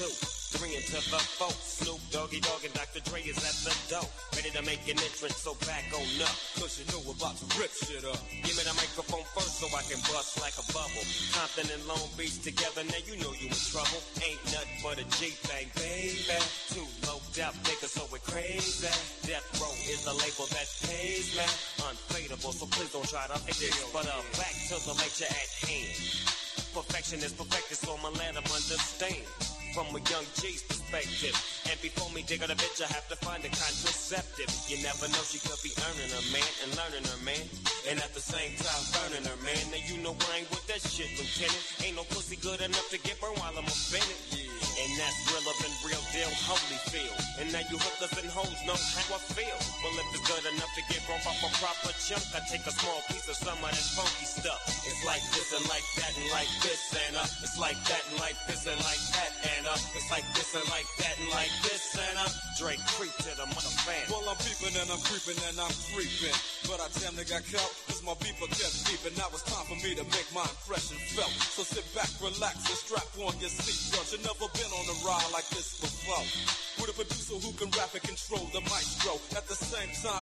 2, 3 into the 4. Snoop Doggy Dogg and Dr. Dre is at the door, ready to make an entrance, so back on up. Cause you know we're about to rip shit up. Give me the microphone first so I can bust like a bubble. Compton and Long Beach together, now you know you in trouble. Ain't nothing but a G-thing, baby. Too low out niggas, so we're crazy. Death Row is the label that pays me. Unfadable, so please don't try to fake this. But back to the lecture at hand. Perfection is perfected, so I'ma let them understand. From a young G's perspective. And before me dig on a bitch, I have to find a contraceptive. You never know, she could be earning her man and learning her man. And at the same time burning her man. Now you know I ain't with that shit, Lieutenant. Ain't no pussy good enough to get burned while I'm offended. And that's realer than real deal Holyfield. And now you hookers and hoes know how I feel. Well, if it's good enough to get broke off a proper chunk, I take a small piece of some of that funky stuff. It's like this and like that and like this and it's like that and like this and like that and it's like this and like that and like this and Drake creep to the mother fan. Well, I'm peeping and I'm creeping and I'm creeping, but I damn near got caught cause my beeper kept beeping. Now it's time for me to make my impression felt. So sit back, relax, and strap on your seatbelt. You never been on a ride like this before. With a producer who can rap and control the maestro. At the same time,